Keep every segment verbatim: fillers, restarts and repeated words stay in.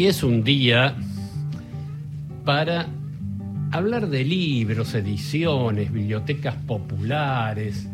hoy es un día para hablar de libros, ediciones, bibliotecas populares.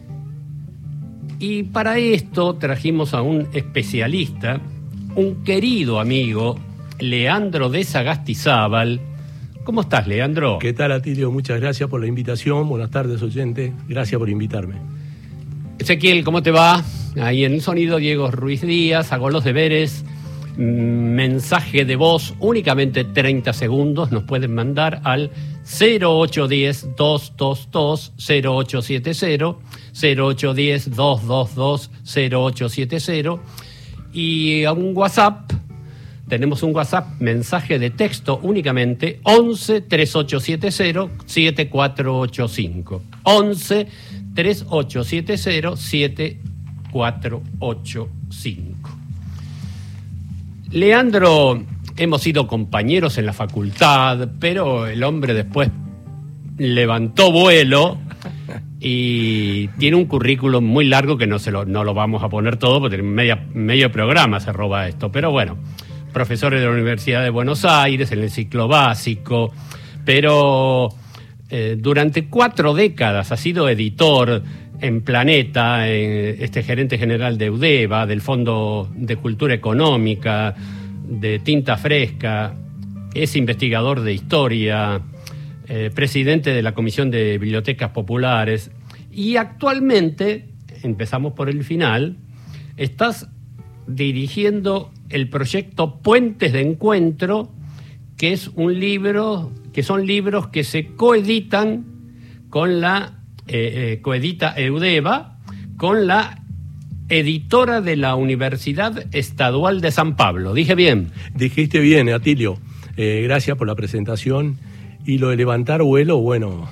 Y para esto trajimos a un especialista, un querido amigo, Leandro de Sagastizábal. ¿Cómo estás, Leandro? ¿Qué tal, Atilio? Muchas gracias por la invitación. Buenas tardes, oyente. Gracias por invitarme. Ezequiel, ¿cómo te va? Ahí en el sonido, Diego Ruiz Díaz. Hago los deberes. Mensaje de voz, únicamente treinta segundos. Nos pueden mandar al cero ocho uno cero, dos dos dos, cero ocho siete cero, cero ocho uno cero, dos dos dos, cero ocho siete cero. Y a un WhatsApp. Tenemos un WhatsApp, mensaje de texto únicamente, once, treinta y ocho setenta, setenta y cuatro ochenta y cinco. once, treinta y ocho setenta, setenta y cuatro ochenta y cinco. Leandro, hemos sido compañeros en la facultad, pero el hombre después levantó vuelo y tiene un currículum muy largo que no, se lo, no lo vamos a poner todo, porque media, medio programa se roba esto, pero bueno. Profesor de la Universidad de Buenos Aires, en el ciclo básico, pero eh, durante cuatro décadas ha sido editor en Planeta, en este gerente general de Eudeva, del Fondo de Cultura Económica, de Tinta Fresca, es investigador de historia, eh, presidente de la Comisión de Bibliotecas Populares, y actualmente, empezamos por el final, estás dirigiendo el proyecto Puentes de Encuentro, que es un libro, que son libros que se coeditan con la eh, eh, coedita Eudeva con la editora de la Universidad Estadual de San Pablo. ¿Dije bien? Dijiste bien, Atilio. Eh, gracias por la presentación. Y lo de levantar vuelo, bueno,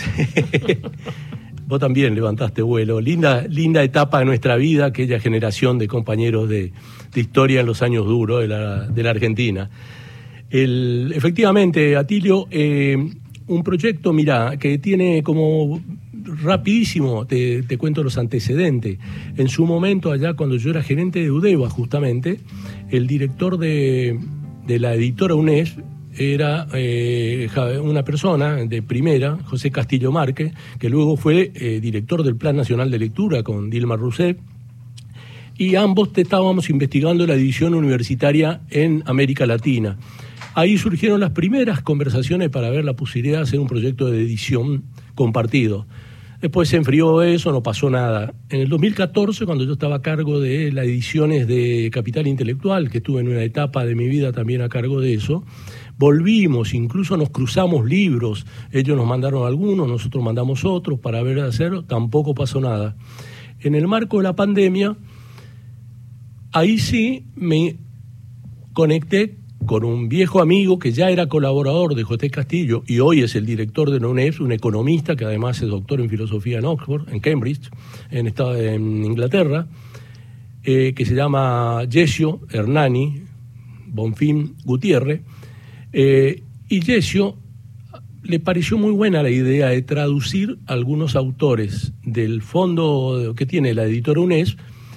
vos también levantaste vuelo. Linda, linda etapa de nuestra vida, aquella generación de compañeros de, de historia en los años duros de la, de la Argentina. El, efectivamente, Atilio, eh, un proyecto, mira, que tiene como rapidísimo, te, te cuento los antecedentes. En su momento, allá cuando yo era gerente de Eudeva, justamente, el director de, de la editora UNES era eh, una persona de primera, José Castillo Márquez, que luego fue eh, director del Plan Nacional de Lectura con Dilma Rousseff, y ambos estábamos investigando la edición universitaria en América Latina. Ahí surgieron las primeras conversaciones para ver la posibilidad de hacer un proyecto de edición compartido. Después se enfrió eso, no pasó nada. En el dos mil catorce, cuando yo estaba a cargo de las ediciones de Capital Intelectual, que estuve en una etapa de mi vida también a cargo de eso, volvimos, incluso nos cruzamos libros. Ellos nos mandaron algunos, nosotros mandamos otros para ver hacerlo, tampoco pasó nada. En el marco de la pandemia, ahí sí me conecté con un viejo amigo que ya era colaborador de José Castillo y hoy es el director de la UNED, un economista que además es doctor en filosofía en Oxford, en Cambridge, en, estado, en Inglaterra, eh, que se llama Yesio Hernani Bonfim Gutiérrez. Eh, y Yesio le pareció muy buena la idea de traducir algunos autores del fondo que tiene la editora UNES,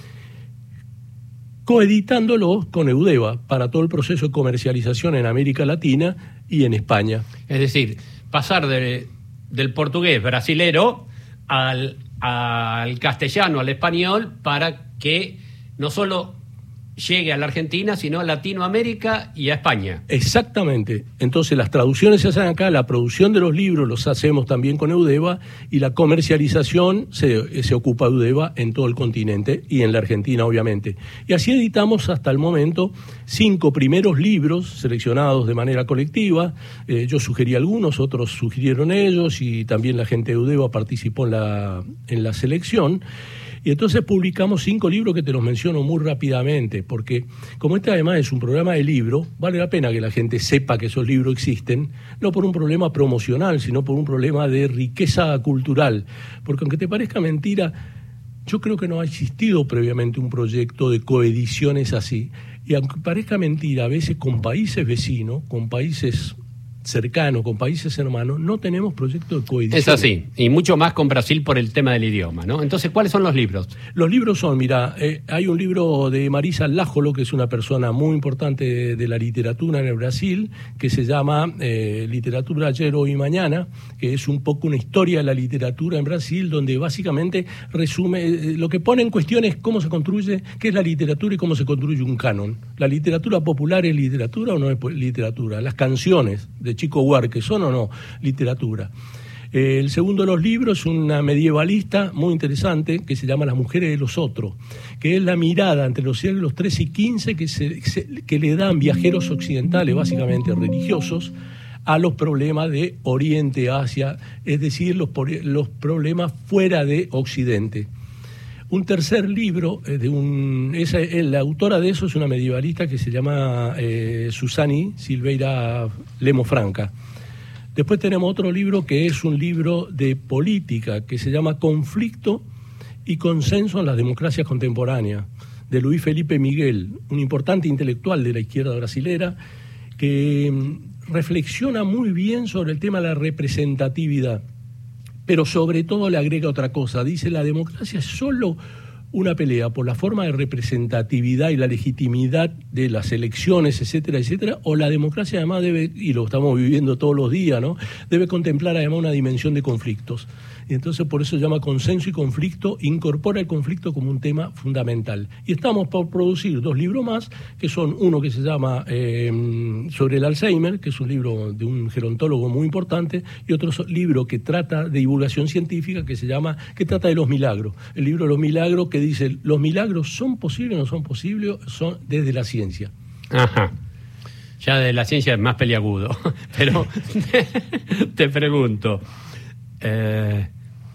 coeditándolos con Eudeva para todo el proceso de comercialización en América Latina y en España. Es decir, pasar de, del portugués brasilero al, al castellano, al español, para que no solo llegue a la Argentina, sino a Latinoamérica y a España. Exactamente. Entonces las traducciones se hacen acá, la producción de los libros los hacemos también con Eudeva y la comercialización se, se ocupa Eudeva en todo el continente y en la Argentina, obviamente. Y así editamos hasta el momento cinco primeros libros seleccionados de manera colectiva. Eh, yo sugerí algunos, otros sugirieron ellos y también la gente de Eudeva participó en la, en la selección. Y entonces publicamos cinco libros que te los menciono muy rápidamente, porque como este además es un programa de libro, vale la pena que la gente sepa que esos libros existen, no por un problema promocional, sino por un problema de riqueza cultural. Porque aunque te parezca mentira, yo creo que no ha existido previamente un proyecto de coediciones así. Y aunque parezca mentira, a veces con países vecinos, con países cercano, con países hermanos, no tenemos proyecto de coedición. Es así, y mucho más con Brasil por el tema del idioma, ¿no? Entonces, ¿cuáles son los libros? Los libros son, mira, eh, hay un libro de Marisa Lájolo, que es una persona muy importante de, de la literatura en el Brasil, que se llama eh, Literatura Ayer, Hoy y Mañana, que es un poco una historia de la literatura en Brasil, donde básicamente resume, eh, lo que pone en cuestión es cómo se construye, qué es la literatura y cómo se construye un canon. ¿La literatura popular es literatura o no es literatura? Las canciones de Chico Buarque, ¿son o no literatura? Eh, el segundo de los libros es una medievalista muy interesante que se llama Las mujeres de los otros, que es la mirada entre los siglos trece y quince que, se, se, que le dan viajeros occidentales, básicamente religiosos, a los problemas de Oriente, Asia, es decir, los, los problemas fuera de Occidente. Un tercer libro, eh, de un, esa, eh, la autora de eso es una medievalista que se llama eh, Susani Silveira Lemo Franca. Después tenemos otro libro que es un libro de política que se llama Conflicto y Consenso en las Democracias Contemporáneas, de Luis Felipe Miguel, un importante intelectual de la izquierda brasilera que mm, reflexiona muy bien sobre el tema de la representatividad. Pero sobre todo le agrega otra cosa, dice la democracia es solo una pelea por la forma de representatividad y la legitimidad de las elecciones, etcétera, etcétera, o la democracia además debe, y lo estamos viviendo todos los días, ¿no?, debe contemplar además una dimensión de conflictos. Y entonces por eso se llama Consenso y Conflicto, incorpora el conflicto como un tema fundamental. Y estamos por producir dos libros más, que son uno que se llama eh, sobre el Alzheimer, que es un libro de un gerontólogo muy importante, y otro libro que trata de divulgación científica, que se llama, que trata de los milagros. El libro de los milagros, que dice, ¿los milagros son posibles o no son posibles? Son desde la ciencia. Ajá. Ya de la ciencia es más peliagudo. Pero te pregunto, eh,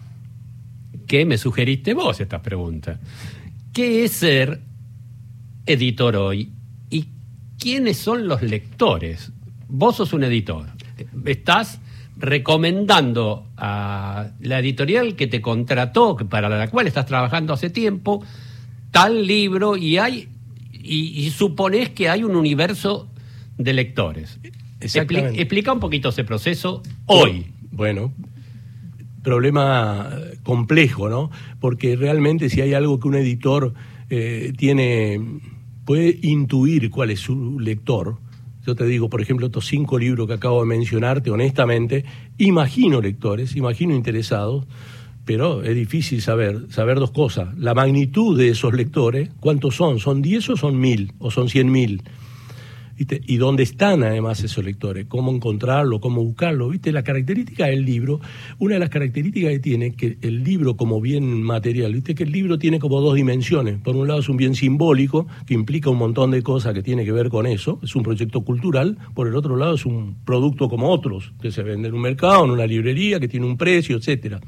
¿qué me sugeriste vos estas preguntas? ¿Qué es ser editor hoy? ¿Y quiénes son los lectores? Vos sos un editor. Estás recomendando a la editorial que te contrató, para la cual estás trabajando hace tiempo, tal libro, y hay y, y suponés que hay un universo de lectores. Expli- explica un poquito ese proceso hoy. Bueno, problema complejo, ¿no? Porque realmente si hay algo que un editor eh, tiene, puede intuir cuál es su lector. Yo te digo, por ejemplo, estos cinco libros que acabo de mencionarte, honestamente, imagino lectores, imagino interesados, pero es difícil saber, saber dos cosas. La magnitud de esos lectores, ¿cuántos son? ¿Son diez o son mil? ¿O son cien mil? ¿Viste? Y dónde están además esos lectores, cómo encontrarlo, cómo buscarlo. ¿Viste? La característica del libro, una de las características que tiene, que el libro como bien material, ¿viste? Que el libro tiene como dos dimensiones. Por un lado es un bien simbólico, que implica un montón de cosas que tiene que ver con eso, es un proyecto cultural. Por el otro lado es un producto como otros, que se vende en un mercado, en una librería, que tiene un precio, etcétera.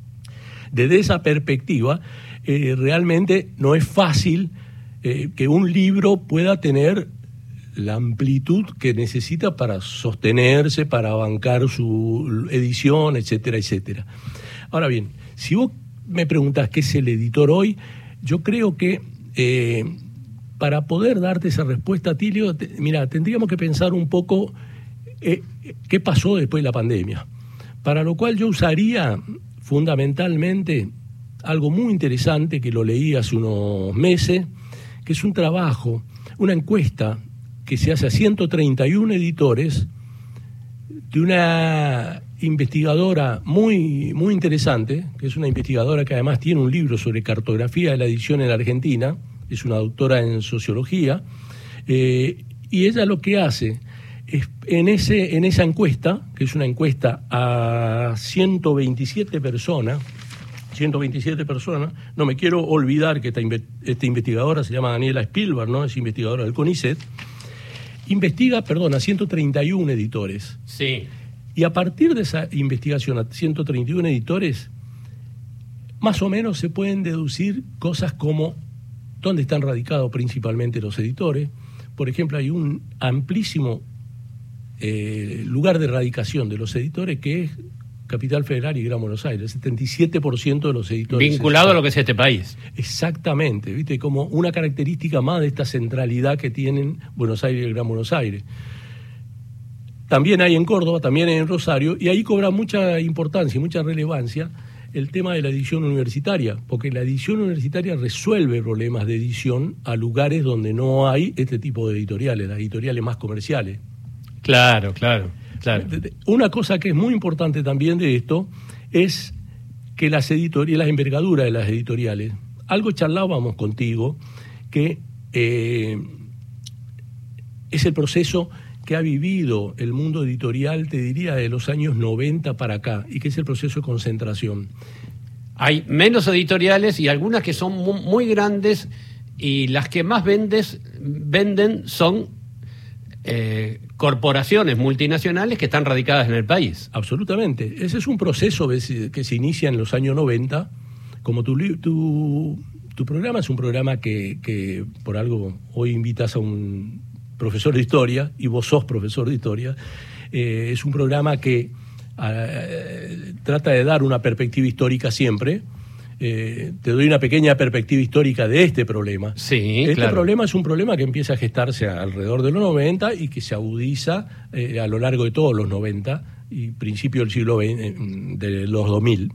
Desde esa perspectiva, eh, realmente no es fácil eh, que un libro pueda tener la amplitud que necesita para sostenerse, para bancar su edición, etcétera, etcétera. Ahora bien, si vos me preguntás qué es el editor hoy, yo creo que eh, para poder darte esa respuesta, Tilio, te, mira, tendríamos que pensar un poco eh, qué pasó después de la pandemia, para lo cual yo usaría fundamentalmente algo muy interesante que lo leí hace unos meses, que es un trabajo, una encuesta que se hace a ciento treinta y uno editores de una investigadora muy, muy interesante, que es una investigadora que además tiene un libro sobre cartografía de la edición en la Argentina, es una doctora en sociología, eh, y ella lo que hace es, en, ese, en esa encuesta, que es una encuesta a ciento veintisiete personas, ciento veintisiete personas, no me quiero olvidar que esta, esta investigadora se llama Daniela Spielberg, ¿no? Es investigadora del CONICET, investiga, perdón, a ciento treinta y uno editores. Sí. Y a partir de esa investigación a ciento treinta y uno editores, más o menos se pueden deducir cosas como dónde están radicados principalmente los editores. Por ejemplo, hay un amplísimo eh, lugar de radicación de los editores que es Capital Federal y Gran Buenos Aires, el setenta y siete por ciento de los editores. Vinculado a lo que es este país. Exactamente, ¿viste? Como una característica más de esta centralidad que tienen Buenos Aires y el Gran Buenos Aires. también hay en Córdoba, también hay en Rosario, y ahí cobra mucha importancia y mucha relevancia el tema de la edición universitaria, porque la edición universitaria resuelve problemas de edición a lugares donde no hay este tipo de editoriales, las editoriales más comerciales. Claro, claro, claro. Una cosa que es muy importante también de esto es que las editoriales, las envergaduras de las editoriales, algo charlábamos contigo, que eh, es el proceso que ha vivido el mundo editorial, te diría, de los años noventa para acá, y que es el proceso de concentración. Hay menos editoriales y algunas que son muy, muy grandes, y las que más vendes, venden son eh, corporaciones multinacionales que están radicadas en el país. Absolutamente. Ese es un proceso que se inicia en los años noventa. Como tu, tu, tu programa es un programa que, que por algo hoy invitas a un profesor de historia, y vos sos profesor de historia, eh, es un programa que eh, trata de dar una perspectiva histórica siempre. Eh, te doy una pequeña perspectiva histórica de este problema. Sí, este claro. problema es un problema que empieza a gestarse alrededor de los noventa y que se agudiza eh, a lo largo de todos los noventa y principio del siglo veinte, de los dos mil.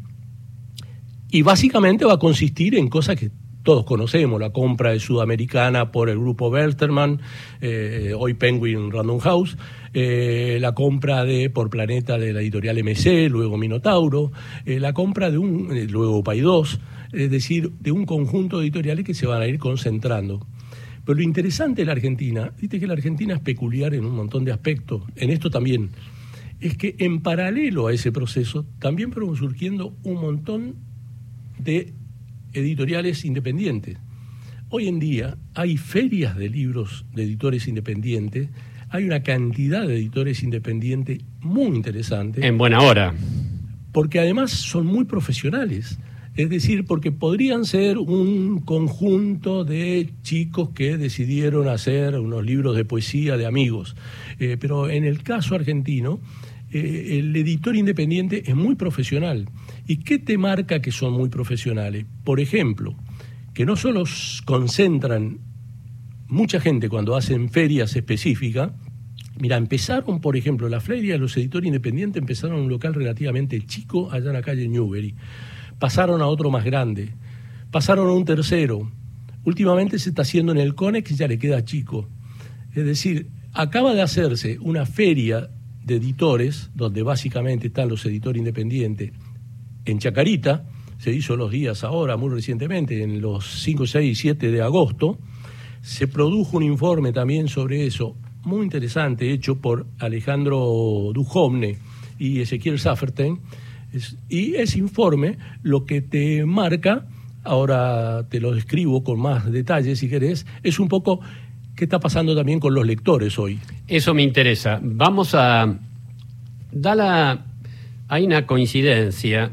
Y básicamente va a consistir en cosas que todos conocemos: la compra de Sudamericana por el grupo Bertelsmann, eh, hoy Penguin Random House, eh, la compra de por Planeta de la editorial M C, luego Minotauro, eh, la compra de un, eh, luego Paidós, es decir, de un conjunto de editoriales que se van a ir concentrando. Pero lo interesante de la Argentina, viste que la Argentina es peculiar en un montón de aspectos, en esto también, es que en paralelo a ese proceso también fueron surgiendo un montón de editoriales independientes. Hoy en día hay ferias de libros de editores independientes, hay una cantidad de editores independientes muy interesante. En buena hora. Porque además son muy profesionales. Es decir, porque podrían ser un conjunto de chicos que decidieron hacer unos libros de poesía de amigos. Eh, pero en el caso argentino, eh, el editor independiente es muy profesional. ¿Y qué te marca que son muy profesionales? Por ejemplo, que no solo concentran mucha gente cuando hacen ferias específicas. Mira, empezaron, por ejemplo, la feria de los editores independientes, empezaron en un local relativamente chico allá en la calle Newbery. Pasaron a otro más grande, pasaron a un tercero. Últimamente se está haciendo en el Conex y ya le queda chico. Es decir, acaba de hacerse una feria de editores, donde básicamente están los editores independientes, en Chacarita. Se hizo los días ahora, muy recientemente, en los cinco, seis y siete de agosto. Se produjo un informe también sobre eso, muy interesante, hecho por Alejandro Duhovne y Ezequiel Safferten. Es, y ese informe lo que te marca, ahora te lo describo con más detalles si querés, es un poco qué está pasando también con los lectores hoy. Eso me interesa. Vamos a... Da la, hay una coincidencia.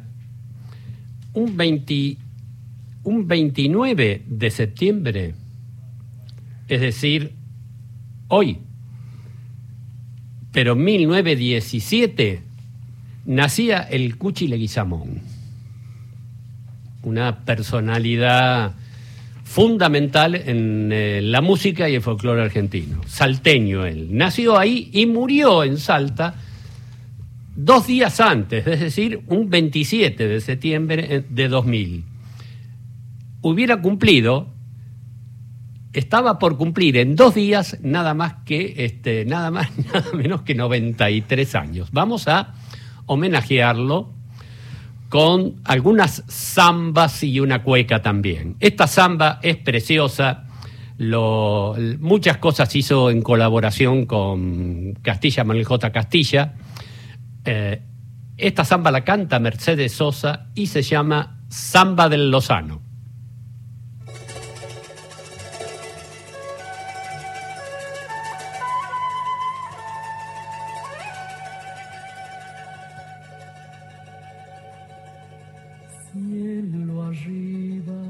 Un, veinte, un veintinueve de septiembre, es decir, hoy, pero mil novecientos diecisiete, nacía el Cuchi Leguizamón, una personalidad fundamental en eh, la música y el folclore argentino, salteño él. Nació ahí y murió en Salta dos días antes, es decir, un veintisiete de septiembre de dos mil. Hubiera cumplido, estaba por cumplir en dos días nada más que, este, nada más, nada menos que noventa y tres años. Vamos a homenajearlo con algunas zambas y una cueca también. Esta zamba es preciosa, lo, muchas cosas hizo en colaboración con Castilla, Manuel J. Castilla. Eh, esta zamba la canta Mercedes Sosa y se llama Zamba del Lozano. Cielo arriba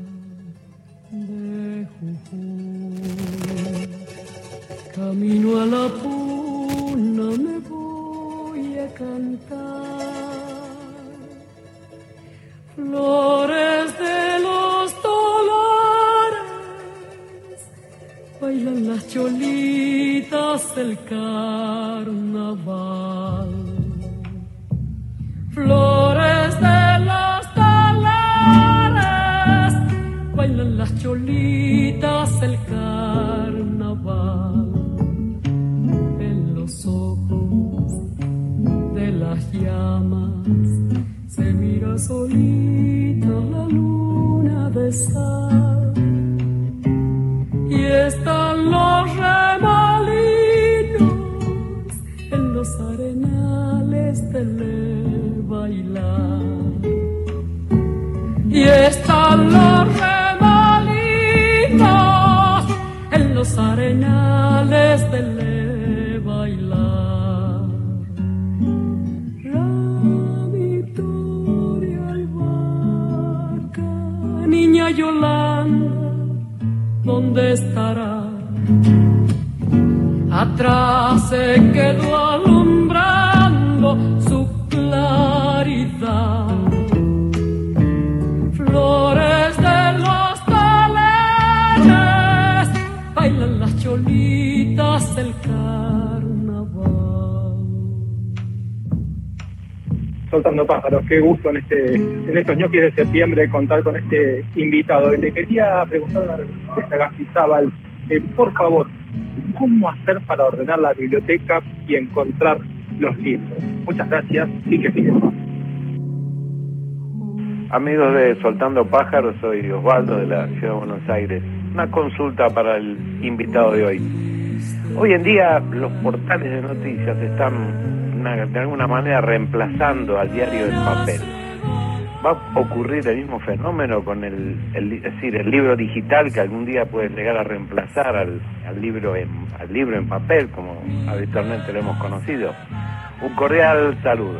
de Jujuy, camino a la puna me voy a cantar, flores del bailan las cholitas del carnaval. Flores de los dólares, bailan las cholitas del carnaval. En los ojos de las llamas se mira solita la luna de sal. Y están los remolinos en los arenales del bailar. Y están los remolinos en los arenales del bailar. La Victoria Albarca, niña Yolanda, ¿dónde estará? Atrás se quedó alumbrando su claridad. Flores de los taleres, bailan las cholitas del carnaval. Soltando pájaros, qué gusto en este en estos ñoquis de septiembre contar con este invitado. Y le quería preguntar a Gastizábal, eh, por favor, ¿cómo hacer para ordenar la biblioteca y encontrar los libros? Muchas gracias y que sigan. Amigos de Soltando Pájaros, soy Osvaldo de la Ciudad de Buenos Aires. Una consulta para el invitado de hoy. Hoy en día los portales de noticias están una, de alguna manera reemplazando al diario en papel. ¿Va a ocurrir el mismo fenómeno con el, el, es decir, el libro digital, que algún día puede llegar a reemplazar al, al, libro en, al libro en papel, como habitualmente lo hemos conocido? Un cordial saludo.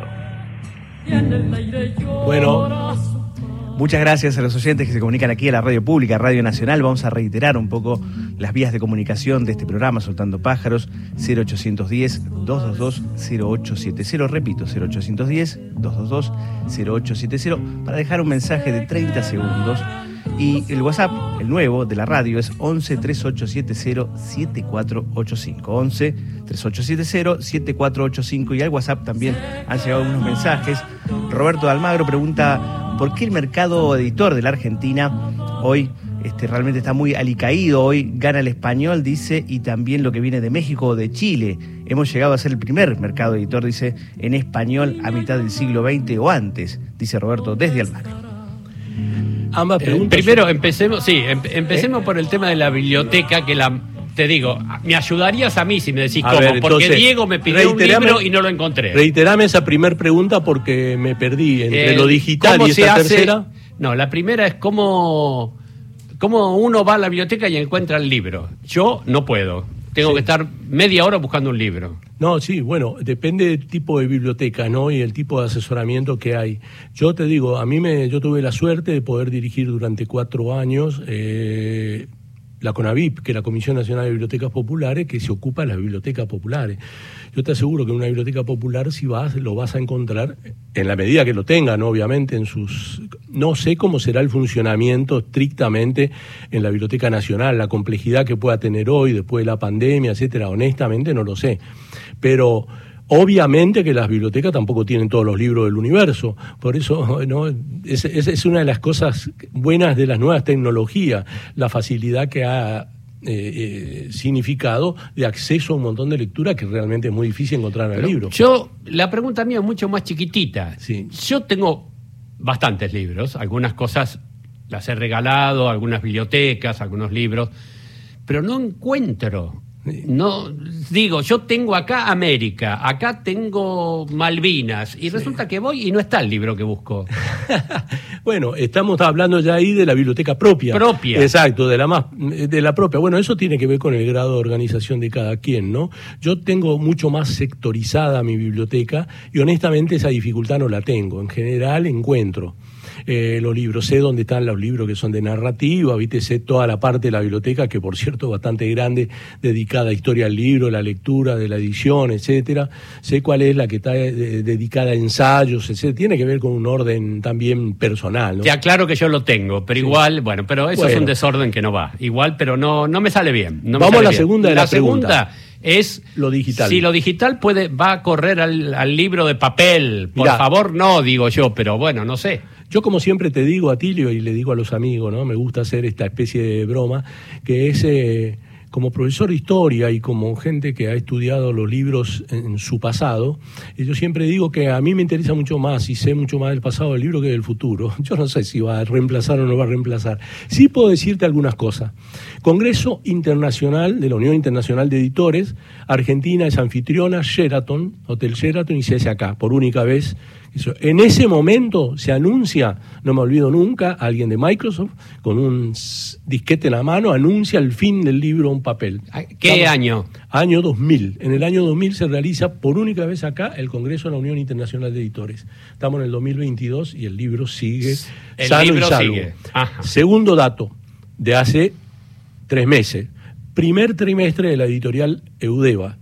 Bueno, muchas gracias a los oyentes que se comunican aquí a la Radio Pública, Radio Nacional. Vamos a reiterar un poco las vías de comunicación de este programa, Soltando Pájaros, cero ochocientos diez, doscientos veintidós, cero ochocientos setenta. Repito, cero ochocientos diez, doscientos veintidós, cero ochocientos setenta, para dejar un mensaje de treinta segundos. Y el WhatsApp, el nuevo de la radio, es once, treinta y ocho setenta, setenta y cuatro ochenta y cinco. once, treinta y ocho setenta, setenta y cuatro ochenta y cinco. Y al WhatsApp también han llegado unos mensajes. Roberto de Almagro pregunta por qué el mercado editor de la Argentina hoy este, realmente está muy alicaído. Hoy gana el español, dice, y también lo que viene de México o de Chile. Hemos llegado a ser el primer mercado editor, dice, en español a mitad del siglo veinte o antes, dice Roberto desde Almagro. Ambas preguntas. Eh, primero, empecemos, sí, em, empecemos ¿Eh? por el tema de la biblioteca, que la, te digo, me ayudarías a mí si me decís a cómo, ver, porque entonces, Diego me pidió un libro y no lo encontré. Reiterame esa primera pregunta porque me perdí entre eh, lo digital y esa hace, tercera. No, la primera es cómo, cómo uno va a la biblioteca y encuentra el libro. Yo no puedo. Tengo sí. que estar media hora buscando un libro. No, sí, bueno, depende del tipo de biblioteca, ¿no? Y el tipo de asesoramiento que hay. Yo te digo, a mí me, yo tuve la suerte de poder dirigir durante cuatro años eh, la CONABIP, que es la Comisión Nacional de Bibliotecas Populares, que se ocupa de las bibliotecas populares. Yo te aseguro que en una biblioteca popular, si vas, lo vas a encontrar, en la medida que lo tengan, obviamente, en sus... No sé cómo será el funcionamiento estrictamente en la Biblioteca Nacional, la complejidad que pueda tener hoy, después de la pandemia, etcétera. Honestamente no lo sé. Pero obviamente que las bibliotecas tampoco tienen todos los libros del universo. Por eso, ¿no? es, es, es una de las cosas buenas de las nuevas tecnologías, la facilidad que ha Eh, eh, significado de acceso a un montón de lectura que realmente es muy difícil encontrar en el libro. Yo, la pregunta mía es mucho más chiquitita. Sí. Yo tengo bastantes libros, algunas cosas las he regalado, algunas bibliotecas, algunos libros, pero no encuentro. No, digo, yo tengo acá América, acá tengo Malvinas, y sí. resulta que voy y no está el libro que busco. Bueno, estamos hablando ya ahí de la biblioteca propia. Propia. Exacto, de la más, de la propia. Bueno, eso tiene que ver con el grado de organización de cada quien, ¿no? Yo tengo mucho más sectorizada mi biblioteca y honestamente esa dificultad no la tengo. En general encuentro eh, los libros, sé dónde están los libros que son de narrativa, ¿viste? Sé toda la parte de la biblioteca, que por cierto es bastante grande, dedicada dedicada a historia del libro, la lectura, de la edición, etcétera. Sé cuál es la que está eh, dedicada a ensayos, etcétera. Tiene que ver con un orden también personal, ¿no? Te aclaro que yo lo tengo, pero sí. igual, bueno, pero eso bueno. es un desorden que no va. Igual, pero no, no me sale bien. No me Vamos sale a la bien. segunda de la, la segunda pregunta. Es lo digital. Si lo digital puede va a correr al, al libro de papel, por Mirá, favor, no, digo yo, pero bueno, no sé. Yo como siempre te digo, Atilio, y le digo a los amigos, ¿no? Me gusta hacer esta especie de broma, que es eh, como profesor de historia y como gente que ha estudiado los libros en, en su pasado, y yo siempre digo que a mí me interesa mucho más y sé mucho más del pasado del libro que del futuro. Yo no sé si va a reemplazar o no va a reemplazar. Sí puedo decirte algunas cosas. Congreso Internacional de la Unión Internacional de Editores, Argentina es anfitriona, Sheraton, Hotel Sheraton, y se hace acá, por única vez. En ese momento se anuncia, no me olvido nunca, alguien de Microsoft con un disquete en la mano anuncia el fin del libro en papel. ¿Qué Estamos, año? Año dos mil. En el año dos mil se realiza por única vez acá el Congreso de la Unión Internacional de Editores. Estamos en el dos mil veintidós y el libro sigue el sano libro y salvo. Sigue. Ajá. Segundo dato, de hace tres meses. Primer trimestre de la editorial Eudeva.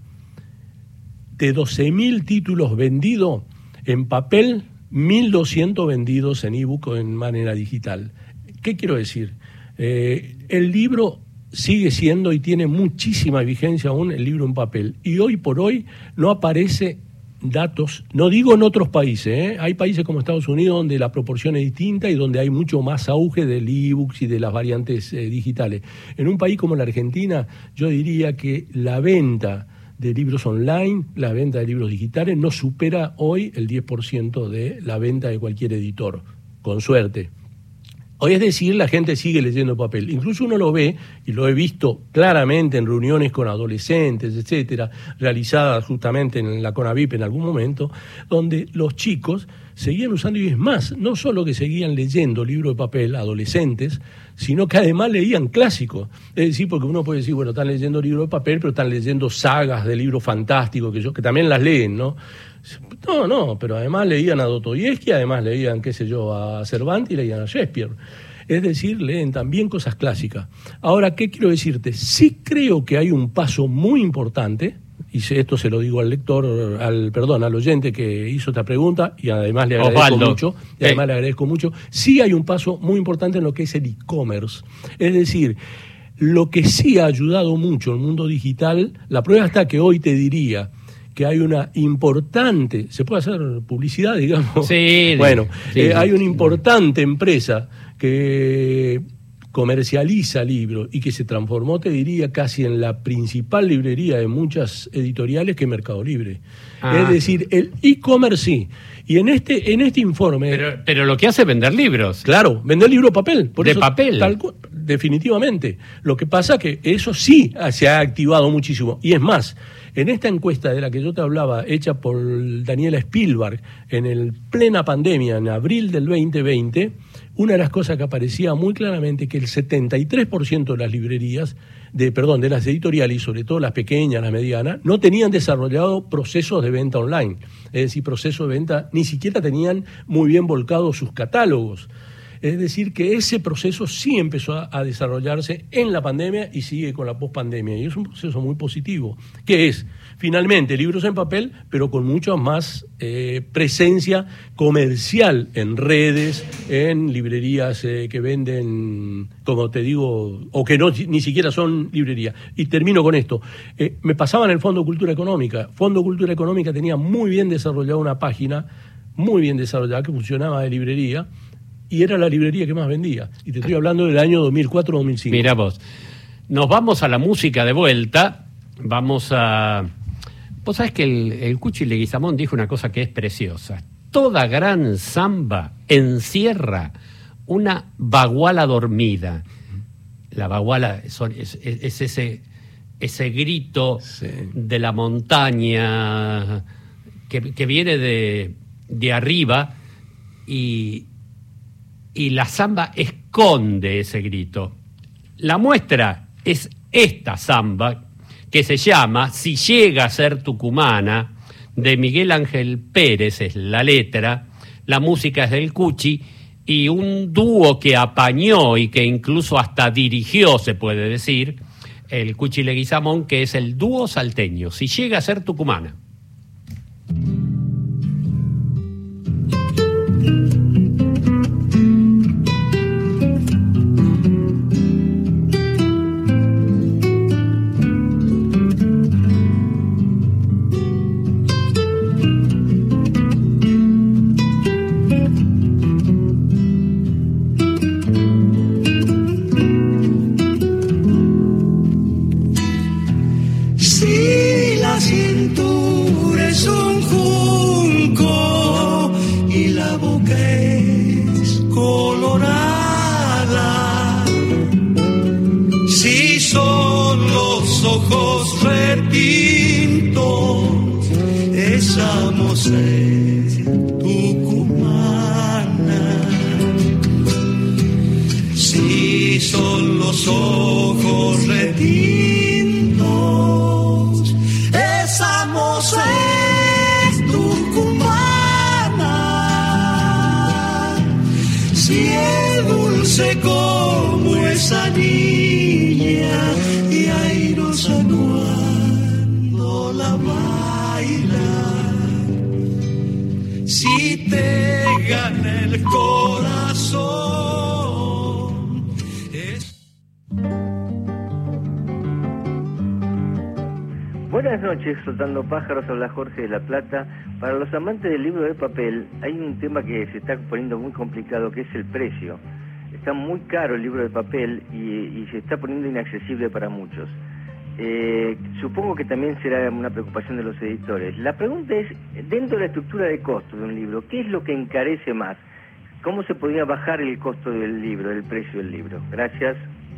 De doce mil títulos vendidos en papel, mil doscientos vendidos en ebook o en manera digital. ¿Qué quiero decir? Eh, el libro sigue siendo y tiene muchísima vigencia aún el libro en papel. Y hoy por hoy no aparece datos, no digo en otros países, ¿eh? Hay países como Estados Unidos donde la proporción es distinta y donde hay mucho más auge del ebooks y de las variantes eh, digitales. En un país como la Argentina, yo diría que la venta de libros online, la venta de libros digitales no supera hoy el diez por ciento de la venta de cualquier editor, con suerte. Hoy es decir, la gente sigue leyendo papel. Incluso uno lo ve, y lo he visto claramente en reuniones con adolescentes, etcétera, realizadas justamente en la CONAVIP en algún momento, donde los chicos seguían usando, y es más, no solo que seguían leyendo libros de papel, adolescentes, sino que además leían clásicos. Es decir, porque uno puede decir, bueno, están leyendo libros de papel, pero están leyendo sagas de libros fantásticos, que, yo, que también las leen, ¿no? No, no, pero además leían a Dostoyevsky, además leían, qué sé yo, a Cervantes y leían a Shakespeare. Es decir, leen también cosas clásicas. Ahora, ¿qué quiero decirte? Sí creo que hay un paso muy importante, y esto se lo digo al lector, al perdón, al oyente que hizo esta pregunta, y además le agradezco Osvaldo. mucho, y además le agradezco mucho, sí hay un paso muy importante en lo que es el e-commerce. Es decir, lo que sí ha ayudado mucho el mundo digital, la prueba está que hoy te diría que hay una importante, ¿se puede hacer publicidad, digamos? Sí. Bueno, sí, eh, sí, hay una sí. importante empresa que comercializa libros y que se transformó, te diría, casi en la principal librería de muchas editoriales que Mercado Libre. Ah. Es decir, el e-commerce sí. Y en este, en este informe... Pero, pero lo que hace es vender libros. Claro, vender libro de papel. Por de eso, papel. Tal, definitivamente. Lo que pasa que eso sí se ha activado muchísimo. Y es más, en esta encuesta de la que yo te hablaba, hecha por Daniela Spielberg en el plena pandemia, en abril del veinte veinte, una de las cosas que aparecía muy claramente que el setenta y tres por ciento de las librerías, de perdón, de las editoriales, y sobre todo las pequeñas, las medianas, no tenían desarrollado procesos de venta online. Es decir, procesos de venta, ni siquiera tenían muy bien volcados sus catálogos. Es decir, que ese proceso sí empezó a, a desarrollarse en la pandemia y sigue con la pospandemia. Y es un proceso muy positivo, que es, finalmente, libros en papel, pero con mucha más eh, presencia comercial en redes, en librerías eh, que venden, como te digo, o que no ni siquiera son librerías. Y termino con esto. Eh, me pasaba en el Fondo Cultura Económica. Fondo Cultura Económica tenía muy bien desarrollada una página, muy bien desarrollada, que funcionaba de librería, y era la librería que más vendía. Y te estoy hablando del año dos mil cuatro dos mil cinco. Mira vos. Nos vamos a la música de vuelta. Vamos a... Vos sabés que el, el Cuchi Leguizamón dijo una cosa que es preciosa. Toda gran samba encierra una baguala dormida. La baguala son, es, es, es ese, ese grito Sí. de la montaña que, que viene de, de arriba y... y la samba esconde ese grito. La muestra es esta samba, que se llama Si llega a ser tucumana, de Miguel Ángel Pérez, es la letra, la música es del Cuchi, y un dúo que apañó y que incluso hasta dirigió, se puede decir, el Cuchi Leguizamón, que es el dúo salteño, si llega a ser tucumana. Buenas noches, Soltando Pájaros, habla Jorge de La Plata. Para los amantes del libro de papel, hay un tema que se está poniendo muy complicado, que es el precio. Está muy caro el libro de papel y, y se está poniendo inaccesible para muchos. Eh, supongo que también será una preocupación de los editores. La pregunta es, dentro de la estructura de costo de un libro, ¿qué es lo que encarece más? ¿Cómo se podría bajar el costo del libro, el precio del libro? Gracias.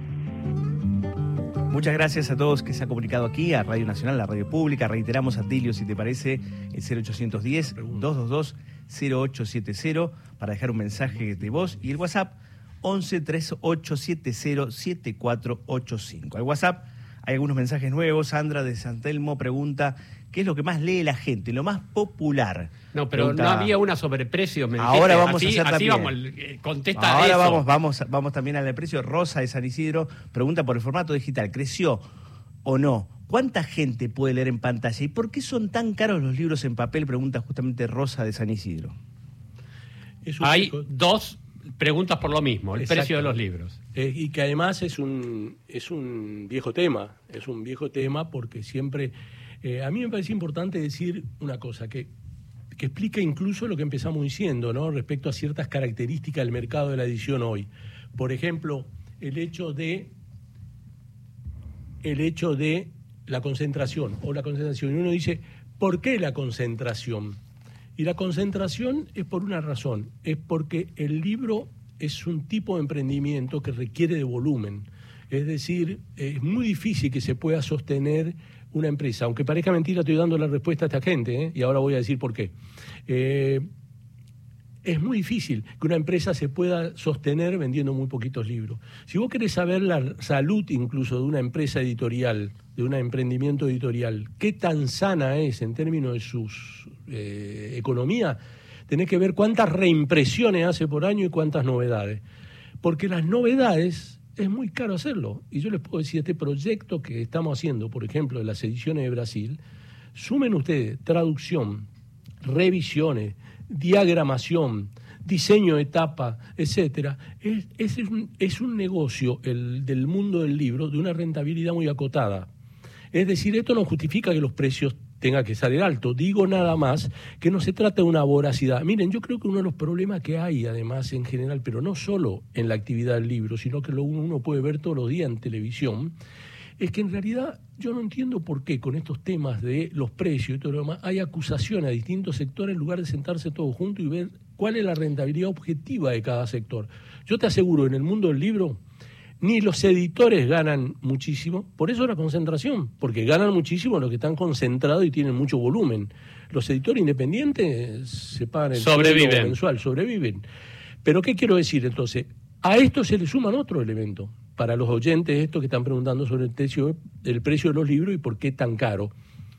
Muchas gracias a todos que se han comunicado aquí, a Radio Nacional, a Radio Pública. Reiteramos, Atilio, si te parece, el cero ochocientos diez, dos dos dos, cero ocho siete cero para dejar un mensaje de voz, y el WhatsApp once, treinta y ocho setenta, setenta y cuatro ochenta y cinco. Al WhatsApp hay algunos mensajes nuevos. Sandra de San Telmo pregunta, ¿qué es lo que más lee la gente, lo más popular? No, pero pregunta, no había una sobreprecio. Me ahora dijiste, vamos así, a hacer así también. Vamos, eh, contesta ahora eso. vamos, vamos, vamos también al precio. Rosa de San Isidro pregunta por el formato digital, ¿creció o no? ¿Cuánta gente puede leer en pantalla? ¿Y por qué son tan caros los libros en papel? Pregunta justamente Rosa de San Isidro. Hay dos preguntas por lo mismo, el Exacto. precio de los libros. Eh, y que además es un, es un viejo tema, es un viejo tema porque siempre... Eh, a mí me parece importante decir una cosa, que, que explica incluso lo que empezamos diciendo, ¿no? Respecto a ciertas características del mercado de la edición hoy. Por ejemplo, el hecho de, el hecho de la concentración, o la concentración. Y uno dice, ¿por qué la concentración? Y la concentración es por una razón, es porque el libro es un tipo de emprendimiento que requiere de volumen. Es decir, es muy difícil que se pueda sostener una empresa. Aunque parezca mentira, estoy dando la respuesta a esta gente, ¿eh? Y ahora voy a decir por qué. Eh, es muy difícil que una empresa se pueda sostener vendiendo muy poquitos libros. Si vos querés saber la salud incluso de una empresa editorial, de un emprendimiento editorial, qué tan sana es en términos de su eh, economía, tenés que ver cuántas reimpresiones hace por año y cuántas novedades. Porque las novedades es muy caro hacerlo. Y yo les puedo decir, este proyecto que estamos haciendo, por ejemplo, de las ediciones de Brasil, sumen ustedes traducción, revisiones, diagramación, diseño de tapa, etcétera. Es, es, un, es un negocio el, del mundo del libro de una rentabilidad muy acotada. Es decir, esto no justifica que los precios tengan que salir altos. Digo nada más que no se trata de una voracidad. Miren, yo creo que uno de los problemas que hay, además, en general, pero no solo en la actividad del libro, sino que lo uno puede ver todos los días en televisión, es que en realidad yo no entiendo por qué con estos temas de los precios y todo lo demás hay acusaciones a distintos sectores en lugar de sentarse todos juntos y ver cuál es la rentabilidad objetiva de cada sector. Yo te aseguro, en el mundo del libro, ni los editores ganan muchísimo, por eso la concentración, porque ganan muchísimo los que están concentrados y tienen mucho volumen. Los editores independientes se pagan el sobreviven mensual, sobreviven. Pero ¿qué quiero decir entonces? A esto se le suman otro elemento, para los oyentes estos que están preguntando sobre el precio, el precio de los libros y por qué tan caro.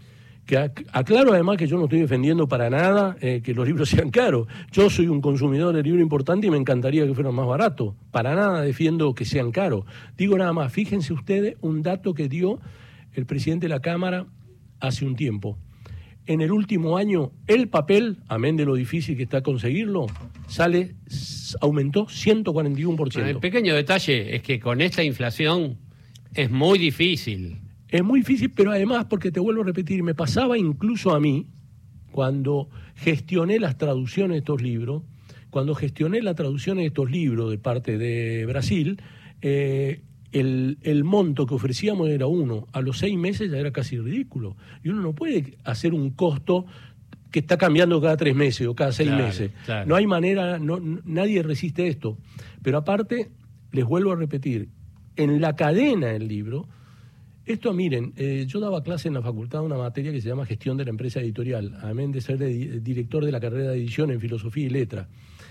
Que ac- aclaro además que yo no estoy defendiendo para nada eh, que los libros sean caros. Yo soy un consumidor de libro importante y me encantaría que fueran más baratos. Para nada defiendo que sean caros. Digo nada más, fíjense ustedes un dato que dio el presidente de la Cámara hace un tiempo. En el último año, el papel, amén de lo difícil que está conseguirlo, sale, aumentó ciento cuarenta y uno por ciento. Bueno, el pequeño detalle es que con esta inflación es muy difícil. Es muy difícil, pero además, porque te vuelvo a repetir, me pasaba incluso a mí, cuando gestioné las traducciones de estos libros, cuando gestioné las traducciones de estos libros de parte de Brasil, eh, el, el monto que ofrecíamos era uno. A los seis meses ya era casi ridículo. Y uno no puede hacer un costo que está cambiando cada tres meses o cada seis Claro, meses. claro. No hay manera, no, nadie resiste esto. Pero aparte, les vuelvo a repetir, en la cadena del libro... Esto, miren, eh, yo daba clase en la facultad de una materia que se llama Gestión de la Empresa Editorial, amén de ser de, director de la carrera de edición en Filosofía y Letra.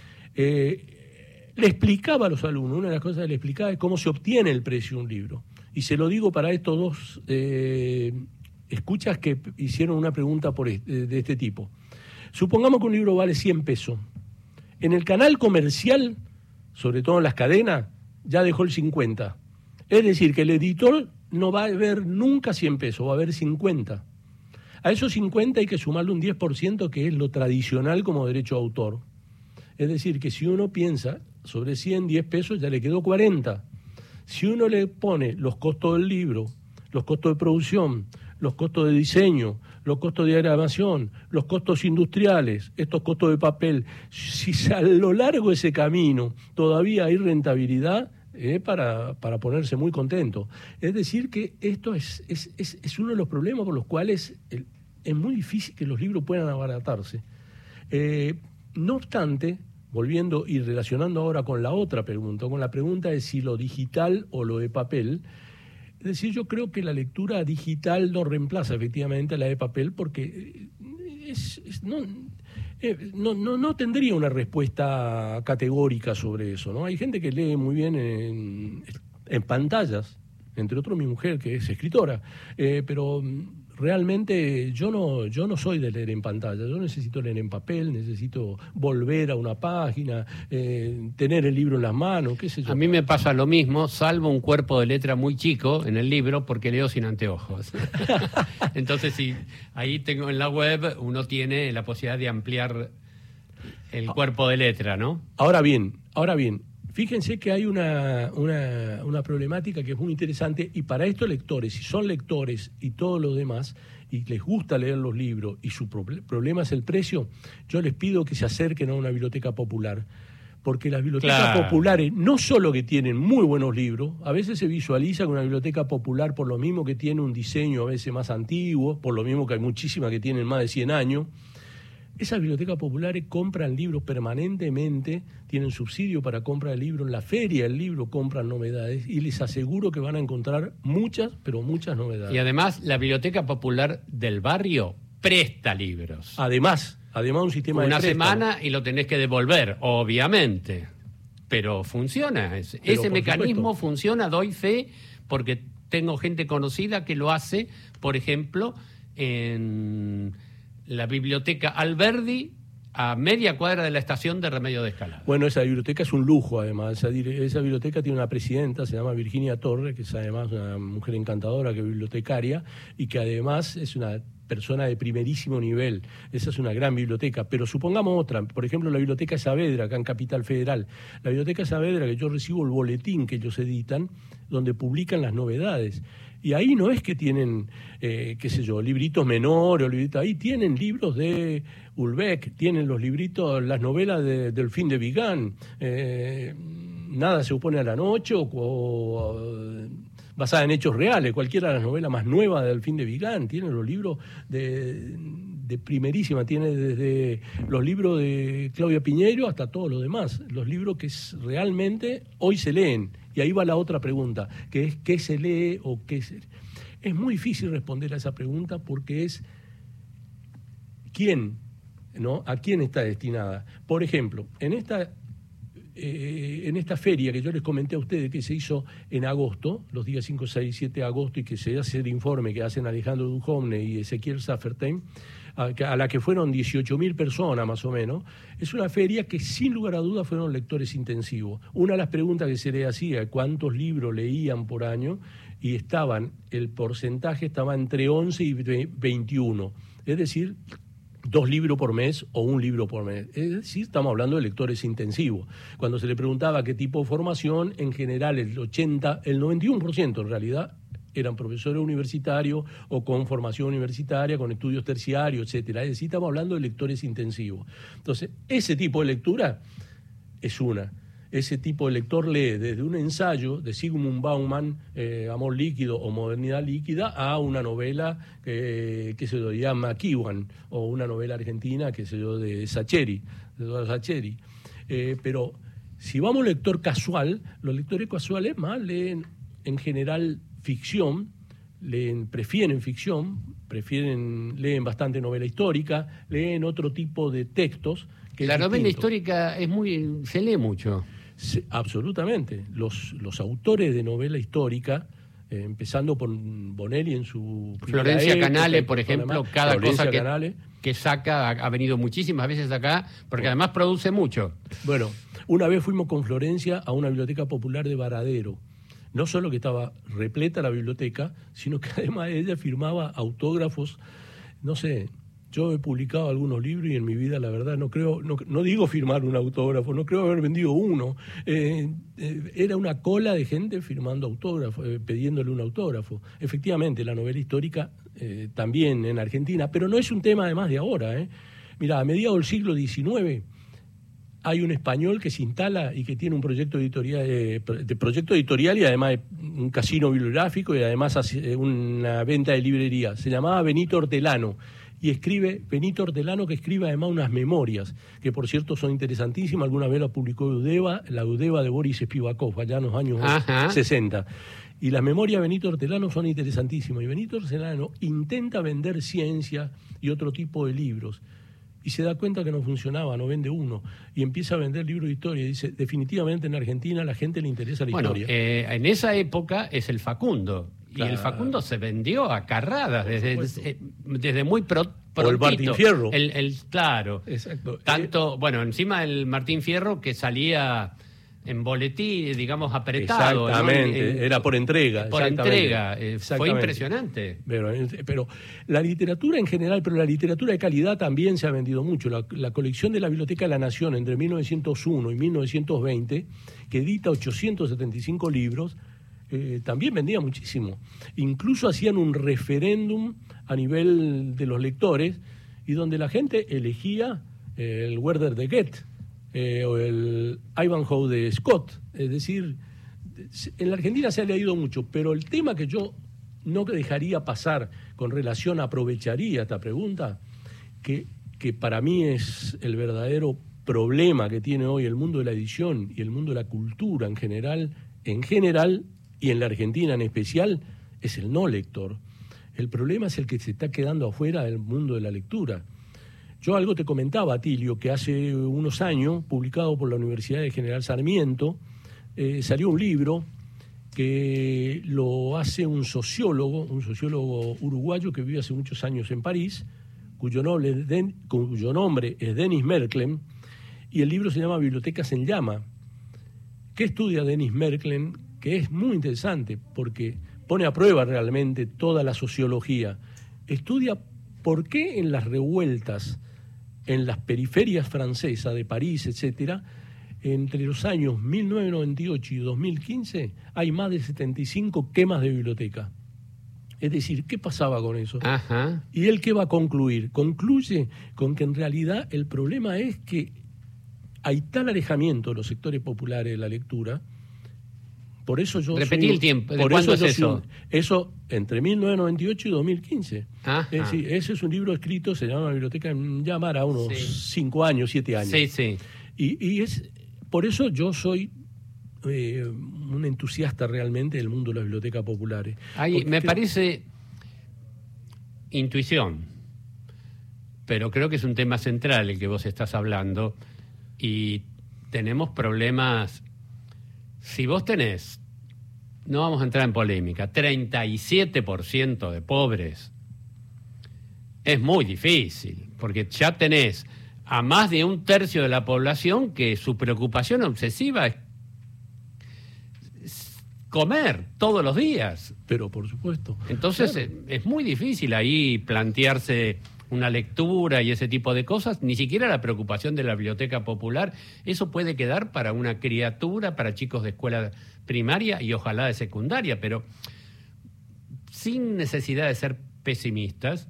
Eh, le explicaba a los alumnos, una de las cosas que le explicaba es cómo se obtiene el precio de un libro. Y se lo digo para estos dos eh, escuchas que hicieron una pregunta por este, de este tipo. Supongamos que un libro vale cien pesos. En el canal comercial, sobre todo en las cadenas, ya dejó el cincuenta. Es decir, que el editor no va a haber nunca cien pesos, va a haber cincuenta. A esos cincuenta hay que sumarle un diez por ciento, que es lo tradicional como derecho de autor. Es decir, que si uno piensa sobre cien, diez pesos, ya le quedó cuarenta. Si uno le pone los costos del libro, los costos de producción, los costos de diseño, los costos de grabación, los costos industriales, estos costos de papel, si a lo largo de ese camino todavía hay rentabilidad, Eh, para, para ponerse muy contento. Es decir, que esto es, es, es, es uno de los problemas por los cuales el, es muy difícil que los libros puedan abaratarse. Eh, no obstante, volviendo y relacionando ahora con la otra pregunta, con la pregunta de si lo digital o lo de papel, es decir, yo creo que la lectura digital no reemplaza efectivamente a la de papel, porque es, es, no... Eh, no, no, no tendría una respuesta categórica sobre eso, ¿no? Hay gente que lee muy bien en, en pantallas, entre otros mi mujer, que es escritora, eh, pero realmente yo no, yo no soy de leer en pantalla, yo necesito leer en papel, necesito volver a una página, eh, tener el libro en las manos, qué sé yo. A mí me pasa lo mismo, salvo un cuerpo de letra muy chico en el libro, porque leo sin anteojos. Entonces, sí, ahí tengo en la web, uno tiene la posibilidad de ampliar el cuerpo de letra, ¿no? Ahora bien, ahora bien, fíjense que hay una, una, una problemática que es muy interesante, y para estos lectores, si son lectores y todos los demás, y les gusta leer los libros y su pro- problema es el precio, yo les pido que se acerquen a una biblioteca popular, porque las bibliotecas Claro. populares no solo que tienen muy buenos libros, a veces se visualiza que una biblioteca popular, por lo mismo que tiene un diseño a veces más antiguo, por lo mismo que hay muchísimas que tienen más de cien años, esas bibliotecas populares compran libros permanentemente, tienen subsidio para compra de libros, en la feria del libro compran novedades, y les aseguro que van a encontrar muchas, pero muchas novedades. Y además, la Biblioteca Popular del barrio presta libros. Además, además un sistema de Una préstamo. semana y lo tenés que devolver, obviamente. Pero funciona. Ese, Pero ese por mecanismo supuesto. funciona, doy fe, porque tengo gente conocida que lo hace, por ejemplo, en la Biblioteca Alberdi, a media cuadra de la estación de Remedio de Escalada. Bueno, esa biblioteca es un lujo, además. Esa, dire- esa biblioteca tiene una presidenta, se llama Virginia Torres, que es además una mujer encantadora, que es bibliotecaria, y que además es una persona de primerísimo nivel. Esa es una gran biblioteca. Pero supongamos otra, por ejemplo, la Biblioteca Saavedra, acá en Capital Federal. La Biblioteca Saavedra, que yo recibo el boletín que ellos editan, donde publican las novedades. Y ahí no es que tienen, eh, qué sé yo, libritos menores, o libritos, ahí tienen libros de Ulbeck, tienen los libritos, las novelas de, del fin de Vigan, eh, Nada se opone a la noche, o, o basada en hechos reales, cualquiera de las novelas más nuevas del fin de Vigan, tienen los libros de, de primerísima, tiene desde los libros de Claudia Piñeiro hasta todos los demás, los libros que es, realmente hoy se leen. Y ahí va la otra pregunta, que es ¿qué se lee o qué se...? Es muy difícil responder a esa pregunta, porque es ¿quién? ¿No? ¿A quién está destinada? Por ejemplo, en esta eh, en esta feria que yo les comenté a ustedes que se hizo en agosto, los días cinco, seis, siete de agosto, y que se hace el informe que hacen Alejandro Duhovne y Ezequiel Safferstein, a, a la que fueron dieciocho mil personas más o menos, es una feria que sin lugar a dudas fueron lectores intensivos. Una de las preguntas que se le hacía, ¿cuántos libros leían por año? Y estaban, el porcentaje estaba entre once y veintiuno, es decir, dos libros por mes o un libro por mes. Es decir, estamos hablando de lectores intensivos. Cuando se le preguntaba qué tipo de formación, en general el ochenta, el noventa y uno por ciento en realidad eran profesores universitarios o con formación universitaria, con estudios terciarios, etcétera. Es decir, estamos hablando de lectores intensivos. Entonces, ese tipo de lectura es una. Ese tipo de lector lee desde un ensayo de Zygmunt Bauman, eh, Amor líquido o Modernidad líquida, a una novela que, que se lo llama McEwan, o una novela argentina que se yo de Sacheri, de Eduardo Sacheri. Eh, pero si vamos a un lector casual, los lectores casuales más leen en general ficción, leen, prefieren ficción, prefieren, leen bastante novela histórica, leen otro tipo de textos. Que la novela distinto. histórica es muy, se lee mucho. Sí, absolutamente. Los, los autores de novela histórica, eh, empezando por Bonelli en su... Florencia época, Canale, por ejemplo, además, cada Florencia cosa que, Canale. que saca ha, ha venido muchísimas veces acá, porque bueno, además produce mucho. Bueno, una vez fuimos con Florencia a una biblioteca popular de Varadero. No solo que estaba repleta la biblioteca, sino que además ella firmaba autógrafos, no sé... Yo he publicado algunos libros y en mi vida, la verdad, no creo, no, no digo firmar un autógrafo, no creo haber vendido uno. Eh, eh, era una cola de gente firmando autógrafos, eh, pidiéndole un autógrafo. Efectivamente, la novela histórica eh, también en Argentina, pero no es un tema además de ahora. ¿eh? Mira, a mediados del siglo diecinueve hay un español que se instala y que tiene un proyecto editorial, eh, de proyecto editorial y además un casino bibliográfico y además hace una venta de librería. Se llamaba Benito Hortelano. Y escribe, Benito Hortelano, que escribe además unas memorias, que por cierto son interesantísimas, alguna vez la publicó Eudeva, la Eudeva de Boris Spivakov, allá en los años Ajá. sesenta. Y las memorias de Benito Hortelano son interesantísimas, y Benito Hortelano intenta vender ciencia y otro tipo de libros, y se da cuenta que no funcionaba, no vende uno, y empieza a vender libros de historia, y dice, definitivamente en Argentina a la gente le interesa la bueno, historia. Eh, en esa época es el Facundo. Claro. Y el Facundo se vendió a carradas desde, desde, desde muy pro, o el Martín Fierro. El, el, claro. Exacto. Tanto, eh, bueno, encima el Martín Fierro que salía en boletín, digamos, apretado. Exactamente, ¿no? En, en, era por entrega. Por entrega, eh, fue impresionante. Pero, pero la literatura en general, pero la literatura de calidad también se ha vendido mucho. La, la colección de la Biblioteca de la Nación entre mil novecientos uno y mil novecientos veinte, que edita ochocientos setenta y cinco libros, Eh, también vendía muchísimo. Incluso hacían un referéndum a nivel de los lectores y donde la gente elegía eh, el Werther de Goethe eh, o el Ivanhoe de Scott. Es decir, en la Argentina se ha leído mucho, pero el tema que yo no dejaría pasar con relación, aprovecharía esta pregunta, que, que para mí es el verdadero problema que tiene hoy el mundo de la edición y el mundo de la cultura en general, en general, y en la Argentina en especial, es el no lector. El problema es el que se está quedando afuera del mundo de la lectura. Yo algo te comentaba, Atilio, que hace unos años, publicado por la Universidad de General Sarmiento, eh, salió un libro que lo hace un sociólogo, un sociólogo uruguayo que vive hace muchos años en París, cuyo nombre es, Den, cuyo nombre es Denis Merklem, y el libro se llama Bibliotecas en Llama. ¿Qué estudia Denis Merklem? Que es muy interesante porque pone a prueba realmente toda la sociología. Estudia por qué en las revueltas, en las periferias francesas de París, etcétera, entre los años mil novecientos noventa y ocho y dos mil quince hay más de setenta y cinco quemas de biblioteca. Es decir, ¿qué pasaba con eso? Ajá. ¿Y él qué va a concluir? Concluye con que en realidad el problema es que hay tal alejamiento de los sectores populares de la lectura. Por eso yo Repetí soy, el tiempo. ¿De por cuándo eso es eso? Soy, eso entre mil novecientos noventa y ocho y dos mil quince. Ajá. Es decir, ese es un libro escrito, se llama Biblioteca en Llama, hará unos sí. cinco años, siete años. Sí, sí. Y, y es por eso yo soy eh, un entusiasta realmente del mundo de las bibliotecas populares. Ahí, me creo... parece intuición, pero creo que es un tema central el que vos estás hablando y tenemos problemas. Si vos tenés, no vamos a entrar en polémica, treinta y siete por ciento de pobres, es muy difícil, porque ya tenés a más de un tercio de la población que su preocupación obsesiva es comer todos los días. Pero por supuesto. Entonces claro. es, es muy difícil ahí plantearse una lectura y ese tipo de cosas, ni siquiera la preocupación de la biblioteca popular. Eso puede quedar para una criatura, para chicos de escuela primaria y ojalá de secundaria, pero sin necesidad de ser pesimistas,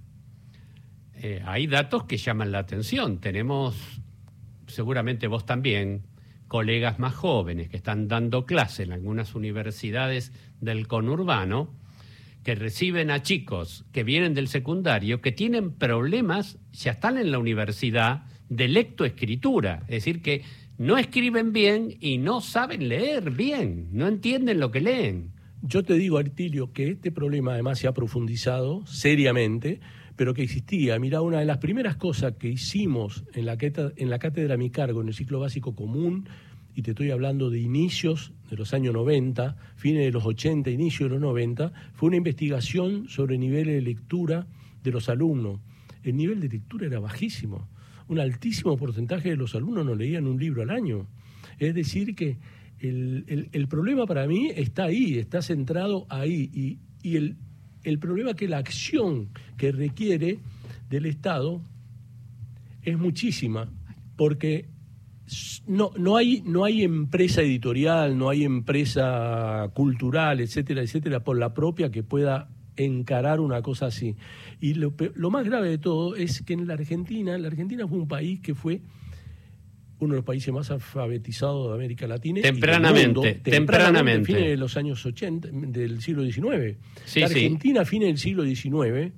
eh, hay datos que llaman la atención. Tenemos, seguramente vos también, colegas más jóvenes que están dando clase en algunas universidades del conurbano, que reciben a chicos que vienen del secundario, que tienen problemas, ya están en la universidad, de lectoescritura, es decir, que no escriben bien y no saben leer bien, no entienden lo que leen. Yo te digo, Artilio, que este problema además se ha profundizado seriamente, pero que existía. Mirá, una de las primeras cosas que hicimos en la, en la cátedra a mi cargo, en el ciclo básico común, y te estoy hablando de inicios de los años noventa, fines de los ochenta, inicios de los noventa, fue una investigación sobre niveles de lectura de los alumnos. El nivel de lectura era bajísimo. Un altísimo porcentaje de los alumnos no leían un libro al año. Es decir que el, el, el problema para mí está ahí, está centrado ahí. Y, y el, el problema es que la acción que requiere del Estado es muchísima, porque no, no hay, no hay empresa editorial, no hay empresa cultural, etcétera, etcétera, por la propia que pueda encarar una cosa así. Y lo, lo más grave de todo es que en la Argentina, la Argentina fue un país que fue uno de los países más alfabetizados de América Latina. Tempranamente, y del mundo, tempranamente. tempranamente. Fines de los años ochenta, del siglo diecinueve. Sí, la Argentina, sí. a fines del siglo diecinueve,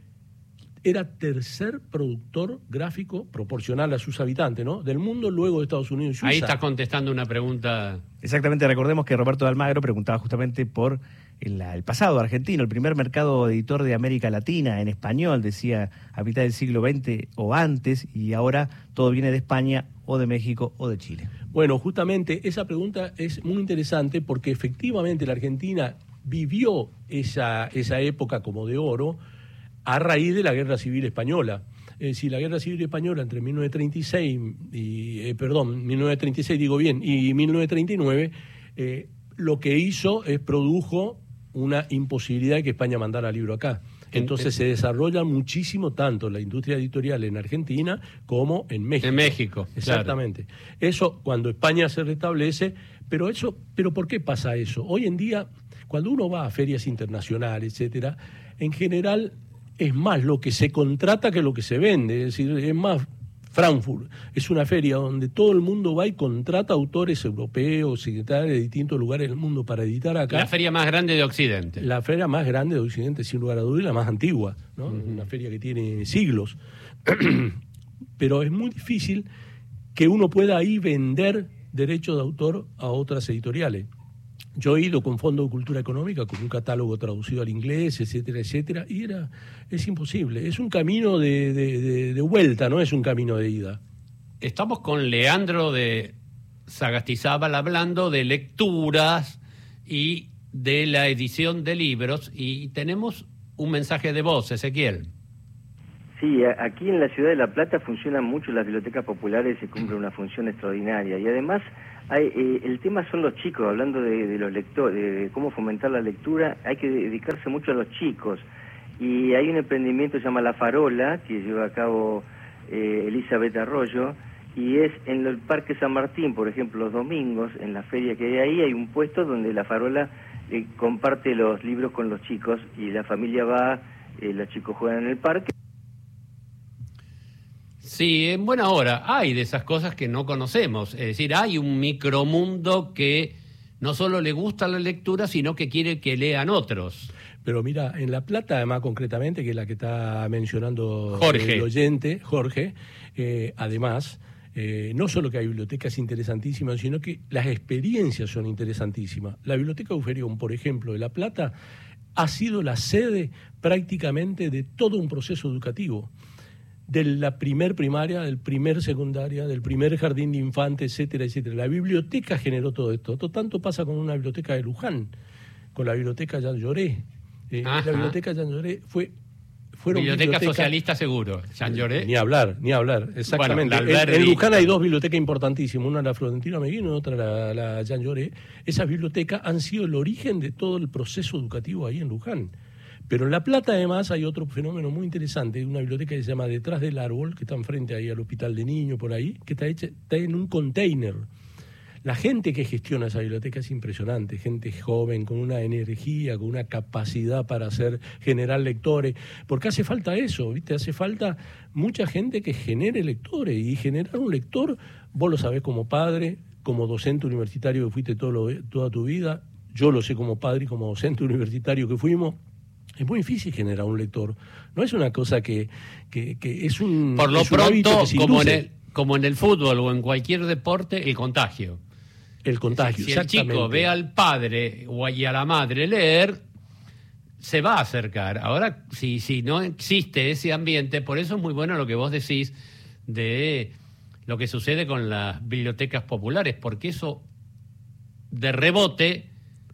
era tercer productor gráfico proporcional a sus habitantes, ¿no?, del mundo, luego de Estados Unidos y Suiza. Ahí estás contestando una pregunta. Exactamente, recordemos que Roberto de Almagro preguntaba justamente por el, el pasado argentino, el primer mercado editor de América Latina en español, decía, a mitad del siglo veinte o antes, y ahora todo viene de España o de México o de Chile. Bueno, justamente esa pregunta es muy interesante porque efectivamente la Argentina vivió esa, esa época como de oro a raíz de la Guerra Civil Española. Es decir, la Guerra Civil Española entre mil novecientos treinta y seis, y, eh, perdón, mil novecientos treinta y seis digo bien, y mil novecientos treinta y nueve, eh, lo que hizo es produjo una imposibilidad de que España mandara libro acá. Entonces se desarrolla muchísimo tanto la industria editorial en Argentina como en México. En México, exactamente. Claro. Eso cuando España se restablece, pero eso, pero ¿por qué pasa eso? Hoy en día, cuando uno va a ferias internacionales, etcétera, en general es más lo que se contrata que lo que se vende. Es decir, es más, Frankfurt es una feria donde todo el mundo va y contrata autores europeos y de distintos lugares del mundo para editar acá. La feria más grande de Occidente. La feria más grande de Occidente, sin lugar a dudas, y la más antigua, ¿no? Uh-huh. Una feria que tiene siglos. Pero es muy difícil que uno pueda ahí vender derechos de autor a otras editoriales. Yo he ido con Fondo de Cultura Económica, con un catálogo traducido al inglés, etcétera, etcétera, y era es imposible. Es un camino de, de, de, de vuelta, no es un camino de ida. Estamos con Leandro de Sagastizábal hablando de lecturas y de la edición de libros, y tenemos un mensaje de voz, Ezequiel. Sí, aquí en la ciudad de La Plata funcionan mucho las bibliotecas populares y cumplen una función extraordinaria, y además hay, eh, el tema son los chicos, hablando de, de los lectores, de, de cómo fomentar la lectura, hay que dedicarse mucho a los chicos, y hay un emprendimiento que se llama La Farola, que lleva a cabo eh, Elizabeth Arroyo, y es en el Parque San Martín, por ejemplo, los domingos, en la feria que hay ahí, hay un puesto donde La Farola eh, comparte los libros con los chicos, y la familia va, eh, los chicos juegan en el parque. Sí, en buena hora. Hay de esas cosas que no conocemos. Es decir, hay un micromundo que no solo le gusta la lectura, sino que quiere que lean otros. Pero mira, en La Plata, además concretamente, que es la que está mencionando Jorge. el oyente, Jorge, eh, además, eh, no solo que hay bibliotecas interesantísimas, sino que las experiencias son interesantísimas. La Biblioteca Uferión, por ejemplo, de La Plata, ha sido la sede prácticamente de todo un proceso educativo. de la primer primaria, del primer secundaria, del primer jardín de infantes, etcétera, etcétera. La biblioteca generó todo esto. Todo tanto pasa con una biblioteca de Luján, con la biblioteca Jean Jaurès. Eh, la biblioteca Jean Jaurès fue... Fueron biblioteca socialista seguro, Jean Jaurès. Ni hablar, ni hablar, exactamente. Bueno, en, en Luján hay dos bibliotecas importantísimas, una la Florentino Meguino y otra la, la Jean Jaurès. Esas bibliotecas han sido el origen de todo el proceso educativo ahí en Luján. Pero en La Plata, además, hay otro fenómeno muy interesante, una biblioteca que se llama Detrás del Árbol, que está enfrente ahí al Hospital de Niños, por ahí, que está hecha está en un container. La gente que gestiona esa biblioteca es impresionante, gente joven, con una energía, con una capacidad para hacer, generar lectores, porque hace falta eso, ¿viste? Hace falta mucha gente que genere lectores, y generar un lector, vos lo sabés como padre, como docente universitario que fuiste todo lo, toda tu vida, yo lo sé como padre y como docente universitario que fuimos. Es muy difícil generar un lector, no es una cosa que, que, que es un... Por lo es un pronto, como en, el, como en el fútbol o en cualquier deporte, el contagio. El contagio, si el chico ve al padre o y a la madre leer, se va a acercar. Ahora, si, si no existe ese ambiente, por eso es muy bueno lo que vos decís de lo que sucede con las bibliotecas populares, porque eso de rebote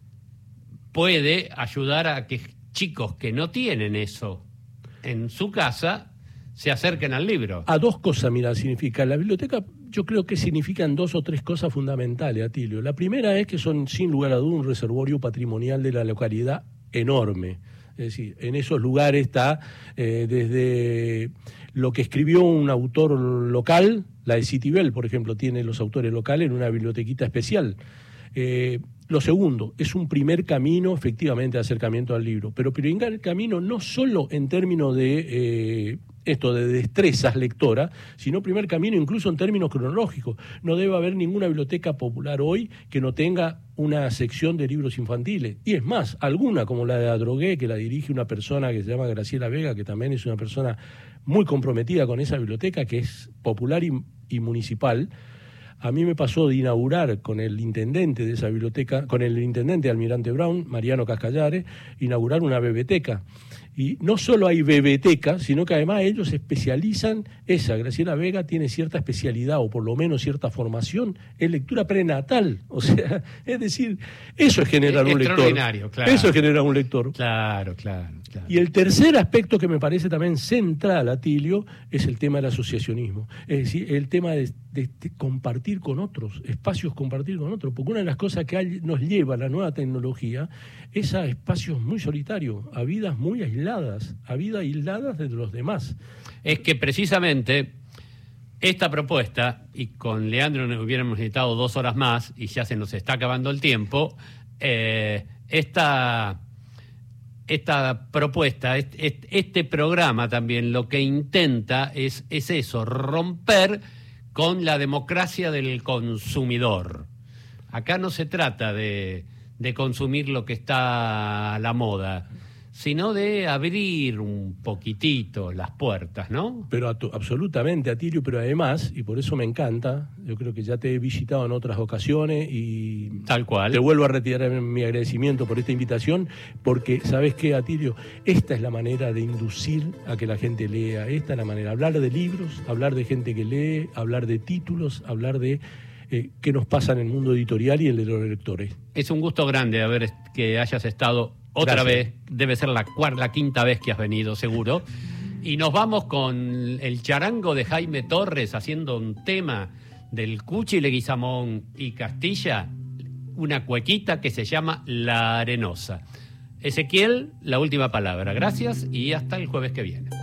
puede ayudar a que chicos que no tienen eso en su casa se acerquen al libro. A dos cosas, mira, significa. La biblioteca, yo creo que significan dos o tres cosas fundamentales, Atilio. La primera es que son, sin lugar a dudas, un reservorio patrimonial de la localidad enorme. Es decir, en esos lugares está eh, desde lo que escribió un autor local, la de Citibel, por ejemplo, tiene los autores locales en una bibliotequita especial. Eh, Lo segundo, es un primer camino, efectivamente, de acercamiento al libro, pero primer camino no solo en términos de eh, esto de destrezas lectoras, sino primer camino incluso en términos cronológicos. No debe haber ninguna biblioteca popular hoy que no tenga una sección de libros infantiles. Y es más, alguna como la de Adrogué, que la dirige una persona que se llama Graciela Vega, que también es una persona muy comprometida con esa biblioteca, que es popular y, y municipal. A mí me pasó de inaugurar con el intendente de esa biblioteca, con el intendente de Almirante Brown, Mariano Cascallares, inaugurar una bebeteca. Y no solo hay bebeteca, sino que además ellos se especializan, esa, Graciela Vega tiene cierta especialidad, o por lo menos cierta formación, en lectura prenatal. O sea, es decir, eso es generar un lector. Extraordinario, claro. Eso es generar un lector. Claro, claro, claro. Y el tercer aspecto que me parece también central, Atilio, es el tema del asociacionismo. Es decir, el tema de, de, de compartir con otros, espacios compartir con otros. Porque una de las cosas que hay, nos lleva a la nueva tecnología es a espacios muy solitarios, a vidas muy aisladas, a vidas aisladas de los demás. Es que precisamente esta propuesta, y con Leandro nos hubiéramos necesitado dos horas más, y ya se nos está acabando el tiempo, eh, esta... Esta propuesta, este, este programa también lo que intenta es, es eso, romper con la democracia del consumidor. Acá no se trata de, de consumir lo que está a la moda, sino de abrir un poquitito las puertas, ¿no? Pero a tu, absolutamente, Atilio, pero además, y por eso me encanta, yo creo que ya te he visitado en otras ocasiones y tal cual. Te vuelvo a retirar mi agradecimiento por esta invitación, porque, ¿sabes qué, Atilio? Esta es la manera de inducir a que la gente lea, esta es la manera, hablar de libros, hablar de gente que lee, hablar de títulos, hablar de eh, qué nos pasa en el mundo editorial y el de los lectores. Es un gusto grande haber que hayas estado otra Gracias. vez, debe ser la cuarta, la quinta vez que has venido, seguro. Y nos vamos con el charango de Jaime Torres haciendo un tema del Cuchi, Leguizamón y Castilla, una cuequita que se llama La Arenosa. Ezequiel, la última palabra. Gracias y hasta el jueves que viene.